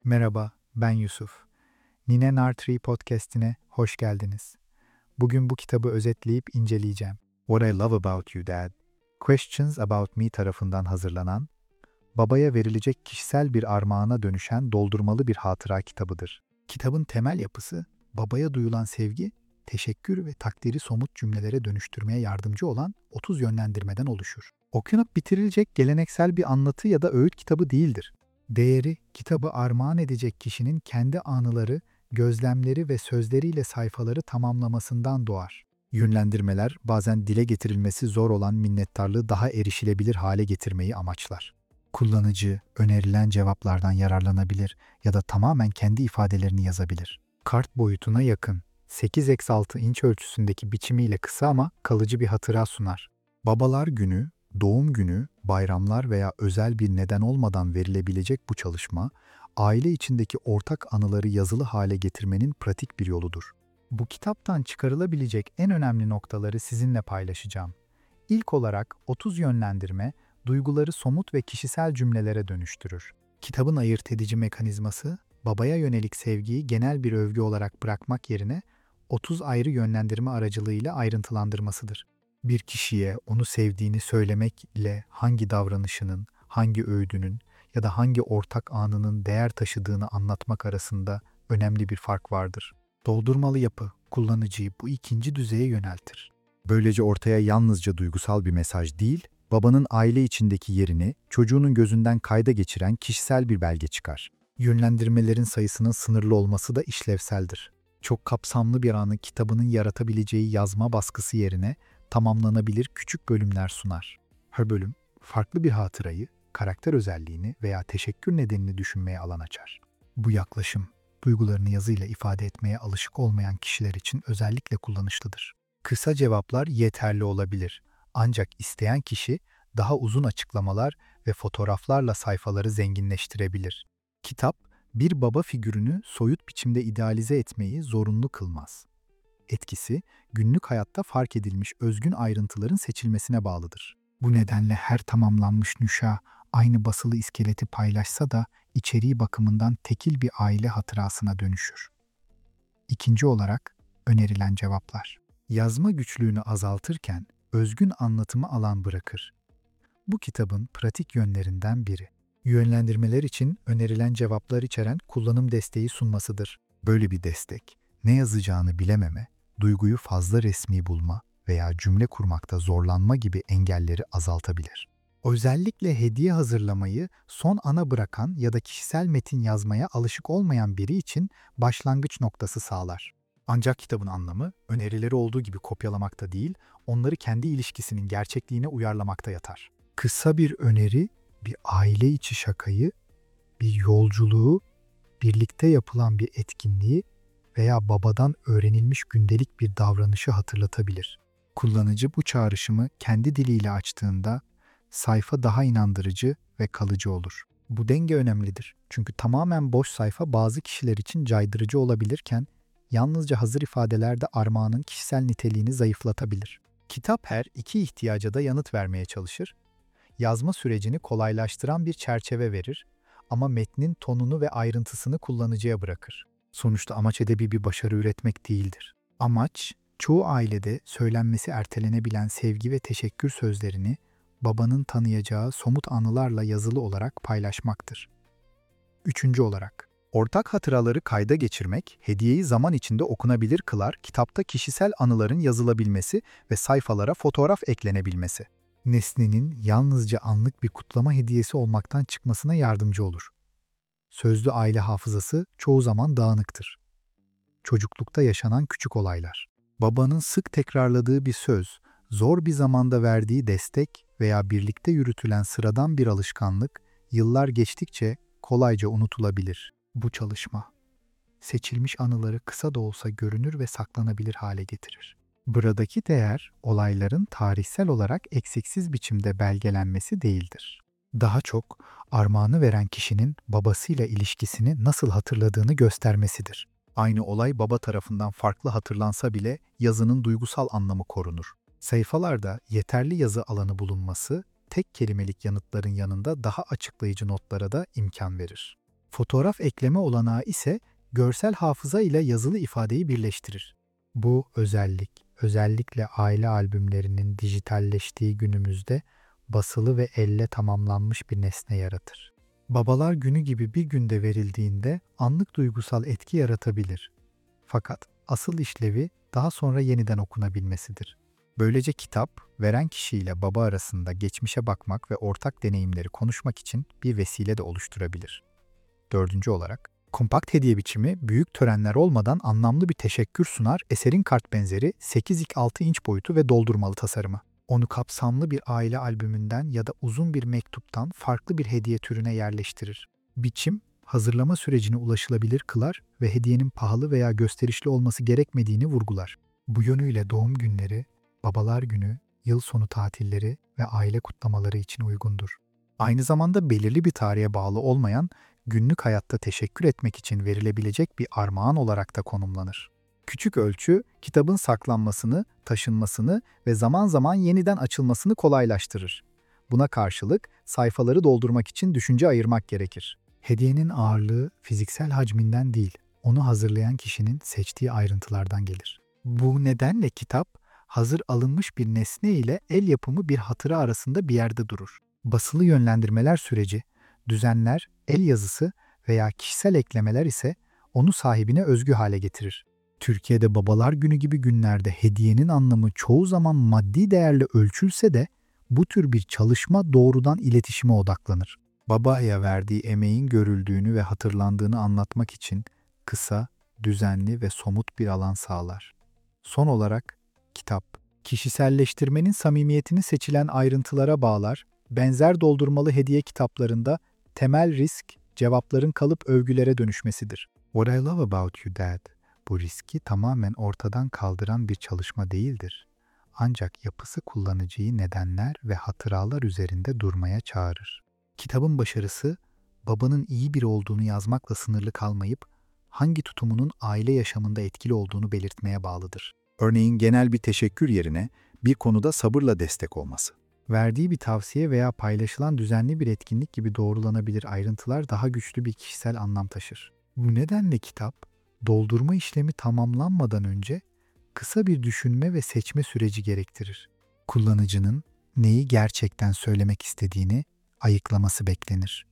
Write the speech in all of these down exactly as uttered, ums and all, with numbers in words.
Merhaba, ben Yusuf. Nine Nartree podcast'ine hoş geldiniz. Bugün bu kitabı özetleyip inceleyeceğim. What I Love About You Dad, Questions About Me tarafından hazırlanan, babaya verilecek kişisel bir armağana dönüşen doldurmalı bir hatıra kitabıdır. Kitabın temel yapısı, babaya duyulan sevgi, teşekkür ve takdiri somut cümlelere dönüştürmeye yardımcı olan otuz yönlendirmeden oluşur. Okunup bitirilecek geleneksel bir anlatı ya da öğüt kitabı değildir. Değeri, kitabı armağan edecek kişinin kendi anıları, gözlemleri ve sözleriyle sayfaları tamamlamasından doğar. Yönlendirmeler bazen dile getirilmesi zor olan minnettarlığı daha erişilebilir hale getirmeyi amaçlar. Kullanıcı, önerilen cevaplardan yararlanabilir ya da tamamen kendi ifadelerini yazabilir. Kart boyutuna yakın, sekiz kare altı inç ölçüsündeki biçimiyle kısa ama kalıcı bir hatıra sunar. Babalar Günü, doğum günü, bayramlar veya özel bir neden olmadan verilebilecek bu çalışma, aile içindeki ortak anıları yazılı hale getirmenin pratik bir yoludur. Bu kitaptan çıkarılabilecek en önemli noktaları sizinle paylaşacağım. İlk olarak otuz yönlendirme, duyguları somut ve kişisel cümlelere dönüştürür. Kitabın ayırt edici mekanizması, babaya yönelik sevgiyi genel bir övgü olarak bırakmak yerine otuz ayrı yönlendirme aracılığıyla ayrıntılandırmasıdır. Bir kişiye onu sevdiğini söylemek ile hangi davranışının, hangi öğüdünün ya da hangi ortak anının değer taşıdığını anlatmak arasında önemli bir fark vardır. Doldurmalı yapı, kullanıcıyı bu ikinci düzeye yöneltir. Böylece ortaya yalnızca duygusal bir mesaj değil, babanın aile içindeki yerini çocuğunun gözünden kayda geçiren kişisel bir belge çıkar. Yönlendirmelerin sayısının sınırlı olması da işlevseldir. Çok kapsamlı bir anı kitabının yaratabileceği yazma baskısı yerine tamamlanabilir küçük bölümler sunar. Her bölüm, farklı bir hatırayı, karakter özelliğini veya teşekkür nedenini düşünmeye alan açar. Bu yaklaşım, duygularını yazıyla ifade etmeye alışık olmayan kişiler için özellikle kullanışlıdır. Kısa cevaplar yeterli olabilir. Ancak isteyen kişi daha uzun açıklamalar ve fotoğraflarla sayfaları zenginleştirebilir. Kitap, bir baba figürünü soyut biçimde idealize etmeyi zorunlu kılmaz. Etkisi, günlük hayatta fark edilmiş özgün ayrıntıların seçilmesine bağlıdır. Bu nedenle her tamamlanmış nüşa aynı basılı iskeleti paylaşsa da içeriği bakımından tekil bir aile hatırasına dönüşür. İkinci olarak, önerilen cevaplar. Yazma güçlüğünü azaltırken özgün anlatımı alan bırakır. Bu kitabın pratik yönlerinden biri. Yönlendirmeler için önerilen cevaplar içeren kullanım desteği sunmasıdır. Böyle bir destek, ne yazacağını bilememe, duyguyu fazla resmi bulma veya cümle kurmakta zorlanma gibi engelleri azaltabilir. Özellikle hediye hazırlamayı son ana bırakan ya da kişisel metin yazmaya alışık olmayan biri için başlangıç noktası sağlar. Ancak kitabın anlamı, önerileri olduğu gibi kopyalamakta değil, onları kendi ilişkisinin gerçekliğine uyarlamakta yatar. Kısa bir öneri, bir aile içi şakayı, bir yolculuğu, birlikte yapılan bir etkinliği veya babadan öğrenilmiş gündelik bir davranışı hatırlatabilir. Kullanıcı bu çağrışımı kendi diliyle açtığında sayfa daha inandırıcı ve kalıcı olur. Bu denge önemlidir. Çünkü tamamen boş sayfa bazı kişiler için caydırıcı olabilirken yalnızca hazır ifadeler de armağanın kişisel niteliğini zayıflatabilir. Kitap her iki ihtiyaca da yanıt vermeye çalışır. Yazma sürecini kolaylaştıran bir çerçeve verir ama metnin tonunu ve ayrıntısını kullanıcıya bırakır. Sonuçta amaç edebi bir başarı üretmek değildir. Amaç, çoğu ailede söylenmesi ertelenebilen sevgi ve teşekkür sözlerini babanın tanıyacağı somut anılarla yazılı olarak paylaşmaktır. Üçüncü olarak, ortak hatıraları kayda geçirmek, hediyeyi zaman içinde okunabilir kılar, kitapta kişisel anıların yazılabilmesi ve sayfalara fotoğraf eklenebilmesi. Nesnenin yalnızca anlık bir kutlama hediyesi olmaktan çıkmasına yardımcı olur. Sözlü aile hafızası çoğu zaman dağınıktır. Çocuklukta yaşanan küçük olaylar. Babanın sık tekrarladığı bir söz, zor bir zamanda verdiği destek veya birlikte yürütülen sıradan bir alışkanlık, yıllar geçtikçe kolayca unutulabilir. Bu çalışma, seçilmiş anıları kısa da olsa görünür ve saklanabilir hale getirir. Buradaki değer, olayların tarihsel olarak eksiksiz biçimde belgelenmesi değildir. Daha çok, armağanı veren kişinin babasıyla ilişkisini nasıl hatırladığını göstermesidir. Aynı olay baba tarafından farklı hatırlansa bile yazının duygusal anlamı korunur. Sayfalarda yeterli yazı alanı bulunması, tek kelimelik yanıtların yanında daha açıklayıcı notlara da imkan verir. Fotoğraf ekleme olanağı ise görsel hafıza ile yazılı ifadeyi birleştirir. Bu özellik, özellikle aile albümlerinin dijitalleştiği günümüzde basılı ve elle tamamlanmış bir nesne yaratır. Babalar Günü gibi bir günde verildiğinde anlık duygusal etki yaratabilir. Fakat asıl işlevi daha sonra yeniden okunabilmesidir. Böylece kitap, veren kişiyle baba arasında geçmişe bakmak ve ortak deneyimleri konuşmak için bir vesile de oluşturabilir. Dördüncü olarak, kompakt hediye biçimi büyük törenler olmadan anlamlı bir teşekkür sunar, eserin kart benzeri sekiz kere altı inç boyutu ve doldurmalı tasarımı. Onu kapsamlı bir aile albümünden ya da uzun bir mektuptan farklı bir hediye türüne yerleştirir. Biçim, hazırlama sürecini ulaşılabilir kılar ve hediyenin pahalı veya gösterişli olması gerekmediğini vurgular. Bu yönüyle doğum günleri, babalar günü, yıl sonu tatilleri ve aile kutlamaları için uygundur. Aynı zamanda belirli bir tarihe bağlı olmayan, günlük hayatta teşekkür etmek için verilebilecek bir armağan olarak da konumlanır. Küçük ölçü, kitabın saklanmasını, taşınmasını ve zaman zaman yeniden açılmasını kolaylaştırır. Buna karşılık sayfaları doldurmak için düşünce ayırmak gerekir. Hediyenin ağırlığı fiziksel hacminden değil, onu hazırlayan kişinin seçtiği ayrıntılardan gelir. Bu nedenle kitap, hazır alınmış bir nesne ile el yapımı bir hatıra arasında bir yerde durur. Basılı yönlendirmeler süreci, düzenler, el yazısı veya kişisel eklemeler ise onu sahibine özgü hale getirir. Türkiye'de Babalar Günü gibi günlerde hediyenin anlamı çoğu zaman maddi değerle ölçülse de bu tür bir çalışma doğrudan iletişime odaklanır. Babaya verdiği emeğin görüldüğünü ve hatırlandığını anlatmak için kısa, düzenli ve somut bir alan sağlar. Son olarak kitap, kişiselleştirmenin samimiyetini seçilen ayrıntılara bağlar, benzer doldurmalı hediye kitaplarında temel risk, cevapların kalıp övgülere dönüşmesidir. What I love about you, Dad, bu riski tamamen ortadan kaldıran bir çalışma değildir. Ancak yapısı kullanıcıyı nedenler ve hatıralar üzerinde durmaya çağırır. Kitabın başarısı, babanın iyi biri olduğunu yazmakla sınırlı kalmayıp, hangi tutumunun aile yaşamında etkili olduğunu belirtmeye bağlıdır. Örneğin genel bir teşekkür yerine bir konuda sabırla destek olması. Verdiği bir tavsiye veya paylaşılan düzenli bir etkinlik gibi doğrulanabilir ayrıntılar daha güçlü bir kişisel anlam taşır. Bu nedenle kitap, doldurma işlemi tamamlanmadan önce kısa bir düşünme ve seçme süreci gerektirir. Kullanıcının neyi gerçekten söylemek istediğini ayıklaması beklenir.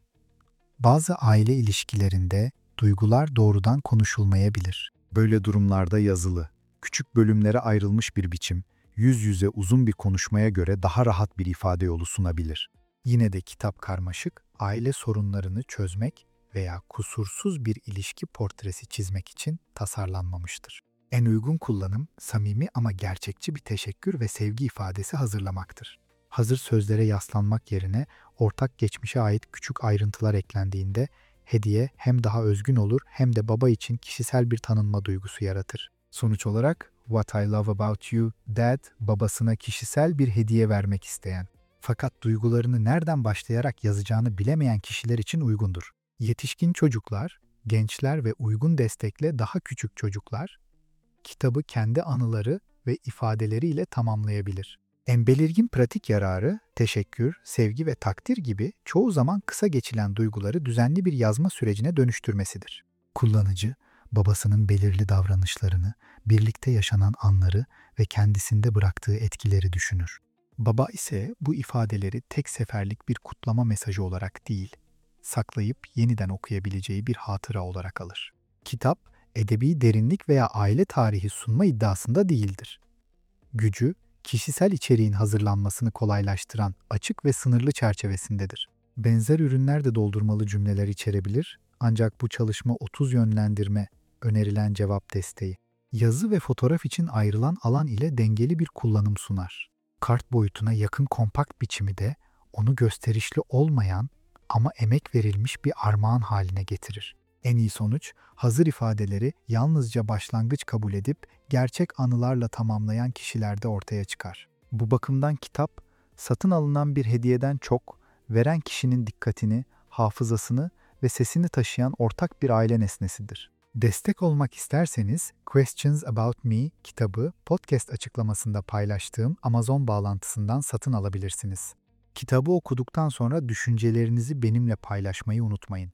Bazı aile ilişkilerinde duygular doğrudan konuşulmayabilir. Böyle durumlarda yazılı, küçük bölümlere ayrılmış bir biçim, yüz yüze uzun bir konuşmaya göre daha rahat bir ifade yolu sunabilir. Yine de kitap karmaşık, aile sorunlarını çözmek veya kusursuz bir ilişki portresi çizmek için tasarlanmamıştır. En uygun kullanım, samimi ama gerçekçi bir teşekkür ve sevgi ifadesi hazırlamaktır. Hazır sözlere yaslanmak yerine ortak geçmişe ait küçük ayrıntılar eklendiğinde hediye hem daha özgün olur hem de baba için kişisel bir tanınma duygusu yaratır. Sonuç olarak What I Love About You, Dad, babasına kişisel bir hediye vermek isteyen, fakat duygularını nereden başlayarak yazacağını bilemeyen kişiler için uygundur. Yetişkin çocuklar, gençler ve uygun destekle daha küçük çocuklar, kitabı kendi anıları ve ifadeleriyle tamamlayabilir. En belirgin pratik yararı, teşekkür, sevgi ve takdir gibi çoğu zaman kısa geçilen duyguları düzenli bir yazma sürecine dönüştürmesidir. Kullanıcı, babasının belirli davranışlarını, birlikte yaşanan anları ve kendisinde bıraktığı etkileri düşünür. Baba ise bu ifadeleri tek seferlik bir kutlama mesajı olarak değil, saklayıp yeniden okuyabileceği bir hatıra olarak alır. Kitap, edebi derinlik veya aile tarihi sunma iddiasında değildir. Gücü, kişisel içeriğin hazırlanmasını kolaylaştıran açık ve sınırlı çerçevesindedir. Benzer ürünler de doldurmalı cümleler içerebilir, ancak bu çalışma otuz yönlendirme, önerilen cevap desteği, yazı ve fotoğraf için ayrılan alan ile dengeli bir kullanım sunar. Kart boyutuna yakın kompakt biçimi de onu gösterişli olmayan ama emek verilmiş bir armağan haline getirir. En iyi sonuç, hazır ifadeleri yalnızca başlangıç kabul edip gerçek anılarla tamamlayan kişilerde ortaya çıkar. Bu bakımdan kitap, satın alınan bir hediyeden çok, veren kişinin dikkatini, hafızasını ve sesini taşıyan ortak bir aile nesnesidir. Destek olmak isterseniz Questions About Me kitabı podcast açıklamasında paylaştığım Amazon bağlantısından satın alabilirsiniz. Kitabı okuduktan sonra düşüncelerinizi benimle paylaşmayı unutmayın.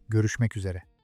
Görüşmek üzere.